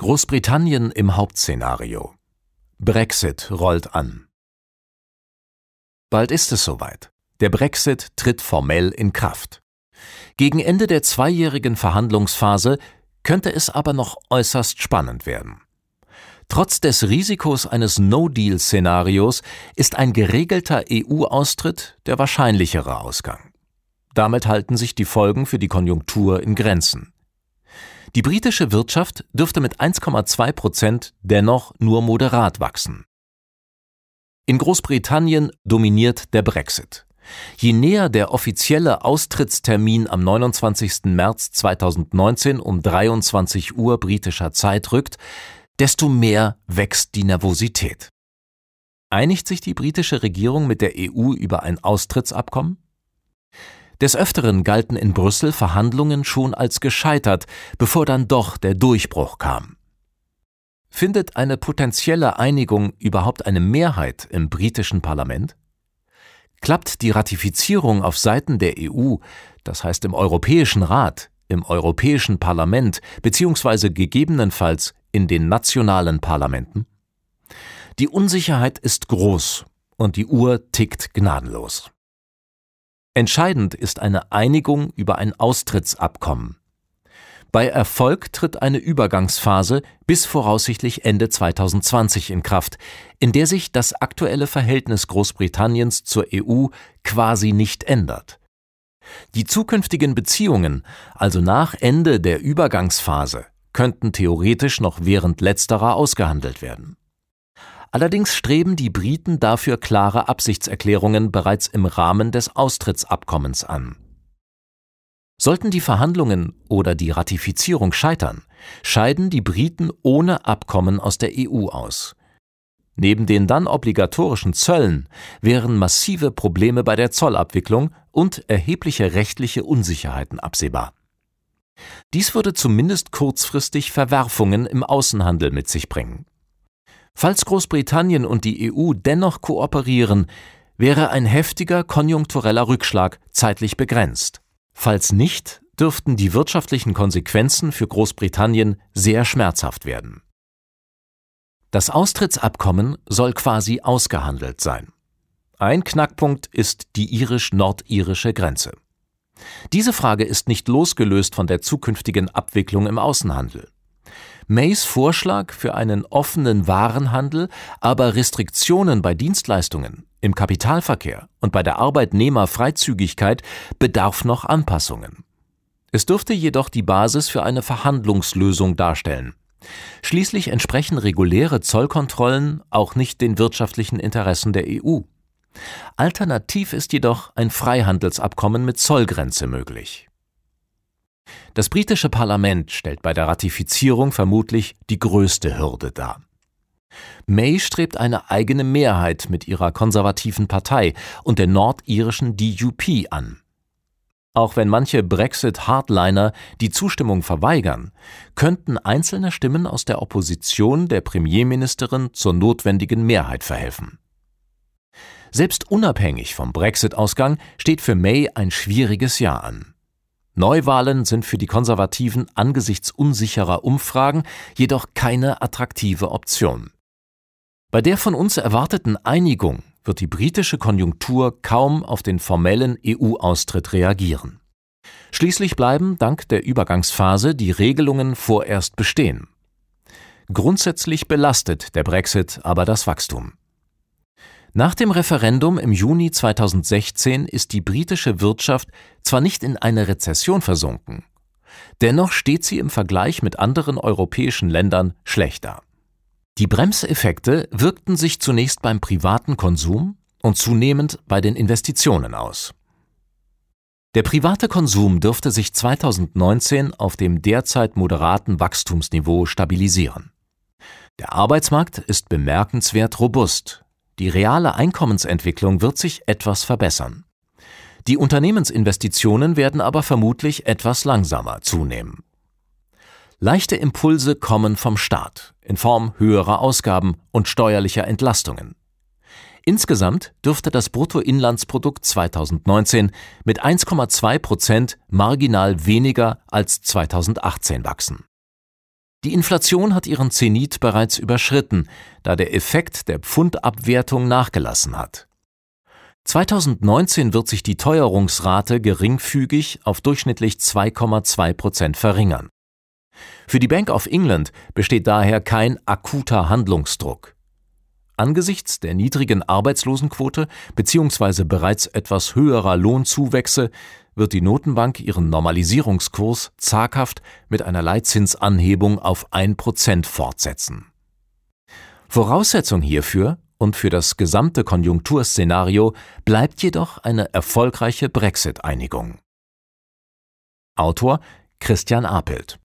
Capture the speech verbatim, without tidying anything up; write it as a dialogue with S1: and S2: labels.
S1: Großbritannien im Hauptszenario. Brexit rollt an. Bald ist es soweit. Der Brexit tritt formell in Kraft. Gegen Ende der zweijährigen Verhandlungsphase könnte es aber noch äußerst spannend werden. Trotz des Risikos eines No-Deal-Szenarios ist ein geregelter E U-Austritt der wahrscheinlichere Ausgang. Damit halten sich die Folgen für die Konjunktur in Grenzen. Die britische Wirtschaft dürfte mit eins Komma zwei Prozent dennoch nur moderat wachsen. In Großbritannien dominiert der Brexit. Je näher der offizielle Austrittstermin am neunundzwanzigsten März zweitausendneunzehn um dreiundzwanzig Uhr britischer Zeit rückt, desto mehr wächst die Nervosität. Einigt sich die britische Regierung mit der E U über ein Austrittsabkommen? Des Öfteren galten in Brüssel Verhandlungen schon als gescheitert, bevor dann doch der Durchbruch kam. Findet eine potenzielle Einigung überhaupt eine Mehrheit im britischen Parlament? Klappt die Ratifizierung auf Seiten der E U, das heißt im Europäischen Rat, im Europäischen Parlament bzw. gegebenenfalls in den nationalen Parlamenten? Die Unsicherheit ist groß und die Uhr tickt gnadenlos. Entscheidend ist eine Einigung über ein Austrittsabkommen. Bei Erfolg tritt eine Übergangsphase bis voraussichtlich Ende zweitausendzwanzig in Kraft, in der sich das aktuelle Verhältnis Großbritanniens zur E U quasi nicht ändert. Die zukünftigen Beziehungen, also nach Ende der Übergangsphase, könnten theoretisch noch während letzterer ausgehandelt werden. Allerdings streben die Briten dafür klare Absichtserklärungen bereits im Rahmen des Austrittsabkommens an. Sollten die Verhandlungen oder die Ratifizierung scheitern, scheiden die Briten ohne Abkommen aus der E U aus. Neben den dann obligatorischen Zöllen wären massive Probleme bei der Zollabwicklung und erhebliche rechtliche Unsicherheiten absehbar. Dies würde zumindest kurzfristig Verwerfungen im Außenhandel mit sich bringen. Falls Großbritannien und die E U dennoch kooperieren, wäre ein heftiger konjunktureller Rückschlag zeitlich begrenzt. Falls nicht, dürften die wirtschaftlichen Konsequenzen für Großbritannien sehr schmerzhaft werden. Das Austrittsabkommen soll quasi ausgehandelt sein. Ein Knackpunkt ist die irisch-nordirische Grenze. Diese Frage ist nicht losgelöst von der zukünftigen Abwicklung im Außenhandel. Mays Vorschlag für einen offenen Warenhandel, aber Restriktionen bei Dienstleistungen, im Kapitalverkehr und bei der Arbeitnehmerfreizügigkeit bedarf noch Anpassungen. Es dürfte jedoch die Basis für eine Verhandlungslösung darstellen. Schließlich entsprechen reguläre Zollkontrollen auch nicht den wirtschaftlichen Interessen der E U. Alternativ ist jedoch ein Freihandelsabkommen mit Zollgrenze möglich. Das britische Parlament stellt bei der Ratifizierung vermutlich die größte Hürde dar. May strebt eine eigene Mehrheit mit ihrer konservativen Partei und der nordirischen D U P an. Auch wenn manche Brexit-Hardliner die Zustimmung verweigern, könnten einzelne Stimmen aus der Opposition der Premierministerin zur notwendigen Mehrheit verhelfen. Selbst unabhängig vom Brexit-Ausgang steht für May ein schwieriges Jahr an. Neuwahlen sind für die Konservativen angesichts unsicherer Umfragen jedoch keine attraktive Option. Bei der von uns erwarteten Einigung wird die britische Konjunktur kaum auf den formellen E U-Austritt reagieren. Schließlich bleiben dank der Übergangsphase die Regelungen vorerst bestehen. Grundsätzlich belastet der Brexit aber das Wachstum. Nach dem Referendum im Juni zweitausendsechzehn ist die britische Wirtschaft zwar nicht in eine Rezession versunken, dennoch steht sie im Vergleich mit anderen europäischen Ländern schlechter. Die Bremseffekte wirkten sich zunächst beim privaten Konsum und zunehmend bei den Investitionen aus. Der private Konsum dürfte sich zweitausendneunzehn auf dem derzeit moderaten Wachstumsniveau stabilisieren. Der Arbeitsmarkt ist bemerkenswert robust. Die reale Einkommensentwicklung wird sich etwas verbessern. Die Unternehmensinvestitionen werden aber vermutlich etwas langsamer zunehmen. Leichte Impulse kommen vom Staat in Form höherer Ausgaben und steuerlicher Entlastungen. Insgesamt dürfte das Bruttoinlandsprodukt zweitausendneunzehn mit eins Komma zwei Prozent marginal weniger als zweitausendachtzehn wachsen. Die Inflation hat ihren Zenit bereits überschritten, da der Effekt der Pfundabwertung nachgelassen hat. zweitausendneunzehn wird sich die Teuerungsrate geringfügig auf durchschnittlich zwei Komma zwei Prozent verringern. Für die Bank of England besteht daher kein akuter Handlungsdruck. Angesichts der niedrigen Arbeitslosenquote bzw. bereits etwas höherer Lohnzuwächse wird die Notenbank ihren Normalisierungskurs zaghaft mit einer Leitzinsanhebung auf ein Prozent fortsetzen. Voraussetzung hierfür und für das gesamte Konjunkturszenario bleibt jedoch eine erfolgreiche Brexit-Einigung. Autor Christian Apelt